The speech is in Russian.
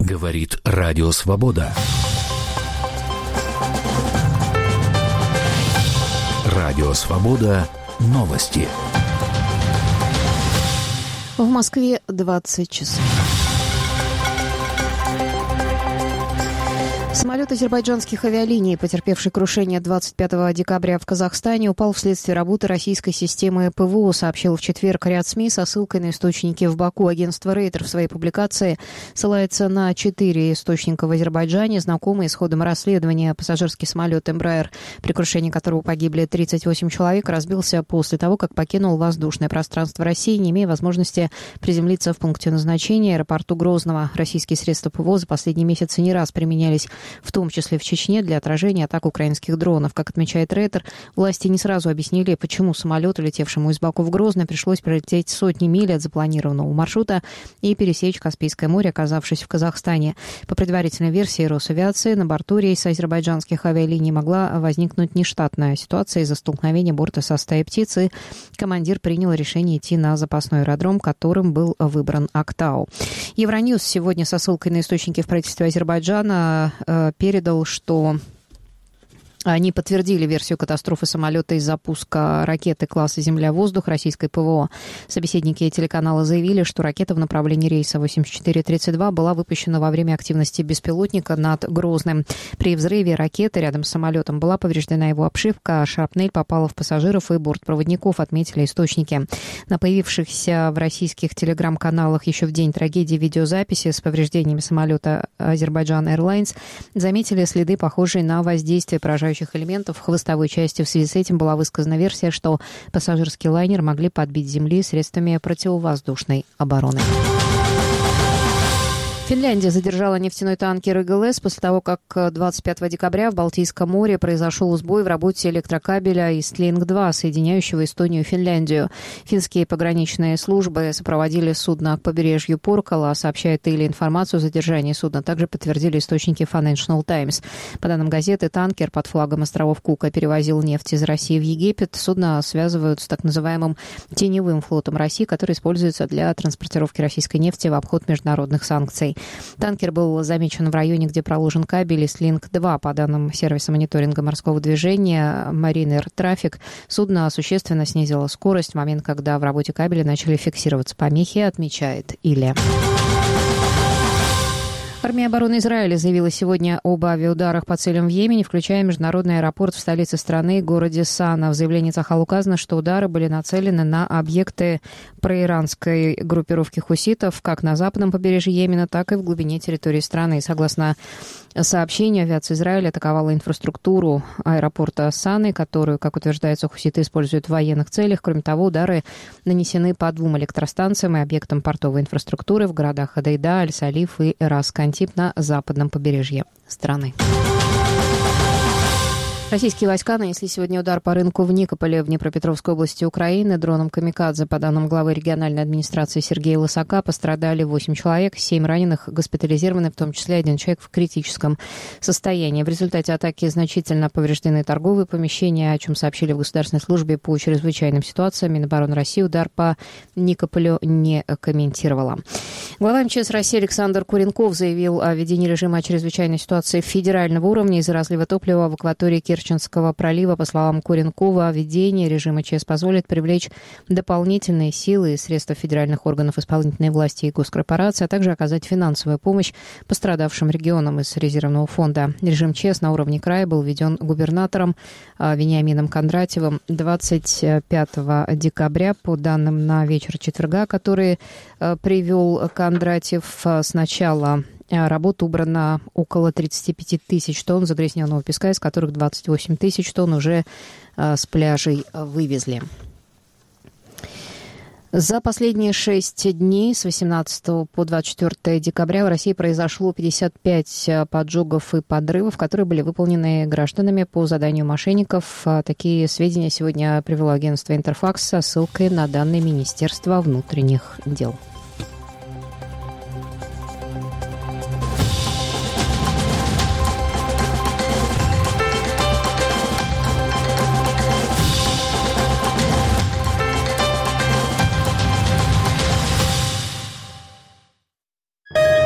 Говорит Радио Свобода. Радио Свобода. Новости. В Москве 20 часов. Самолет азербайджанских авиалиний, потерпевший крушение 25 декабря в Казахстане, упал вследствие работы российской системы ПВО, сообщил в четверг ряд СМИ со ссылкой на источники в Баку. Агентство Рейтер в своей публикации ссылается на 4 источника в Азербайджане, знакомые с ходом расследования. Пассажирский самолет Embraer, при крушении которого погибли 38 человек, разбился после того, как покинул воздушное пространство России, не имея возможности приземлиться в пункте назначения аэропорту Грозного. Российские средства ПВО за последние месяцы не раз применялись, в том числе в Чечне, для отражения атак украинских дронов. Как отмечает Рейтер, власти не сразу объяснили, почему самолету, летевшему из Баку в Грозный, пришлось пролететь сотни миль от запланированного маршрута и пересечь Каспийское море, оказавшись в Казахстане. По предварительной версии Росавиации, на борту рейса азербайджанских авиалиний могла возникнуть нештатная ситуация из-за столкновения борта со стаей птиц, и командир принял решение идти на запасной аэродром, которым был выбран Актау. Евроньюз сегодня со ссылкой на источники в правительстве Азербайджана передал, что они подтвердили версию катастрофы самолета из запуска ракеты класса «Земля-воздух» российской ПВО. Собеседники телеканала заявили, что ракета в направлении рейса 8432 была выпущена во время активности беспилотника над Грозным. При взрыве ракеты рядом с самолетом была повреждена его обшивка, а шрапнель попала в пассажиров и бортпроводников, отметили источники. На появившихся в российских телеграм-каналах еще в день трагедии видеозаписи с повреждениями самолета Азербайджан Airlines заметили следы, похожие на воздействие поражающих элементов в хвостовой части. В связи с этим была высказана версия, что пассажирский лайнер могли подбить с земли средствами противовоздушной обороны. Финляндия задержала нефтяной танкер ИГЛС после того, как 25 декабря в Балтийском море произошел сбой в работе электрокабеля Истлинг-2, соединяющего Эстонию и Финляндию. Финские пограничные службы сопроводили судно к побережью Поркала, сообщает Yle. Информацию о задержании судна также подтвердили источники Financial Times. По данным газеты, танкер под флагом островов Кука перевозил нефть из России в Египет. Судно связывают с так называемым теневым флотом России, который используется для транспортировки российской нефти в обход международных санкций. Танкер был замечен в районе, где проложен кабель Истлинг-2. По данным сервиса мониторинга морского движения Mariner Traffic, судно существенно снизило скорость в момент, когда в работе кабеля начали фиксироваться помехи, отмечает Yle. Армия обороны Израиля заявила сегодня об авиаударах по целям в Йемене, включая международный аэропорт в столице страны, городе Сана. В заявлении Цахал указано, что удары были нацелены на объекты проиранской группировки хуситов как на западном побережье Йемена, так и в глубине территории страны. Согласно сообщению, авиация Израиля атаковала инфраструктуру аэропорта Саны, которую, как утверждается, хуситы используют в военных целях. Кроме того, удары нанесены по 2 электростанциям и объектам портовой инфраструктуры в городах Ходейда, Аль-Салиф и Рас-Кантип на западном побережье страны. Российские войска нанесли сегодня удар по рынку в Никополе в Днепропетровской области Украины дроном «Камикадзе». По данным главы региональной администрации Сергея Лысака, пострадали 8 человек, 7 раненых госпитализированы, в том числе 1 человек в критическом состоянии. В результате атаки значительно повреждены торговые помещения, о чем сообщили в Государственной службе по чрезвычайным ситуациям. Минобороны России удар по Никополю не комментировала. Глава МЧС России Александр Куренков заявил о введении режима чрезвычайной ситуации федерального уровня из-за разлива топлива в акватории Керченского пролива. По словам Куренкова, введение режима ЧС позволит привлечь дополнительные силы и средства федеральных органов исполнительной власти и госкорпораций, а также оказать финансовую помощь пострадавшим регионам из резервного фонда. Режим ЧС на уровне края был введен губернатором Вениамином Кондратьевым 25 декабря. По данным на вечер четверга, который привел Кондратьев, сначала работ убрано около 35 тысяч тонн загрязненного песка, из которых 28 тысяч тонн уже с пляжей вывезли. За последние 6 дней с 18 по 24 декабря в России произошло 55 поджогов и подрывов, которые были выполнены гражданами по заданию мошенников. Такие сведения сегодня привело агентство «Интерфакс» со ссылкой на данные Министерства внутренних дел.